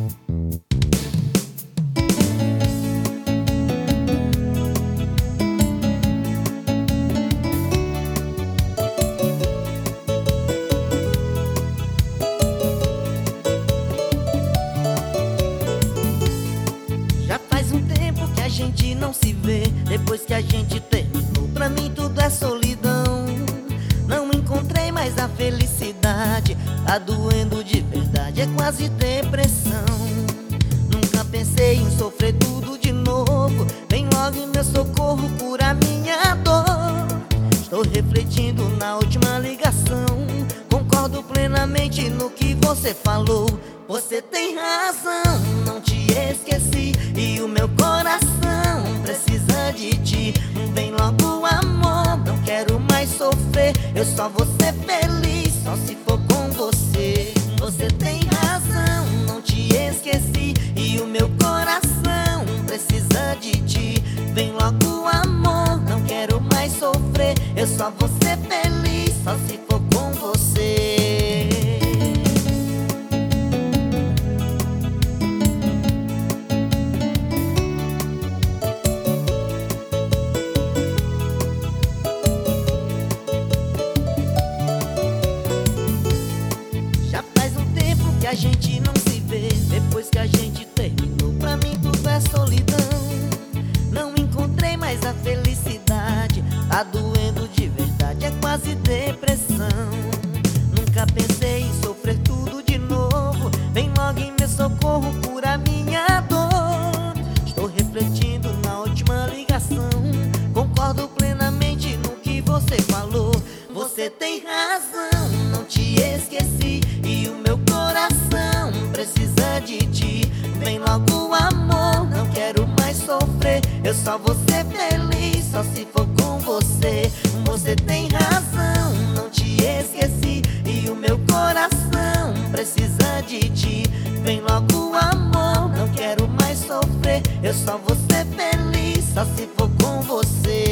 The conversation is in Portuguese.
Já faz um tempo que a gente não se vê. Depois que a gente terminou, pra mim tudo é solidão. Não encontrei mais a felicidade. Tá doendo de verdade, é quase depressão. Nunca pensei em sofrer tudo de novo. Vem logo em meu socorro, cura minha dor. Estou refletindo na última ligação. Concordo plenamente no que você falou. Você tem razão, não te esqueci. E o meu coração precisa de ti. Vem logo amor, não quero mais sofrer. Eu só vou ser feliz, só se for com você. Você tem razão, não te esqueci. E o meu coração precisa de ti. Vem logo amor, não quero mais sofrer. Eu só vou ser feliz, só se for com você. Já faz um tempo que a gente não se vê. Depois que a gente terminou, pra mim tudo é solidão. Não encontrei mais a felicidade. Tá doendo de verdade, é quase depressão. Nunca pensei em sofrer tudo de novo. Vem logo em meu socorro, cura minha dor. Estou refletindo na última ligação. Concordo plenamente no que você falou. Você tem razão, não te esqueci. E o meu coração precisa de ti. Vem logo amor, não quero mais sofrer. Eu só vou ser feliz, só se for com você. Você tem razão, não te esqueci. E o meu coração precisa de ti. Vem logo amor, não quero mais sofrer. Eu só vou ser feliz, só se for com você.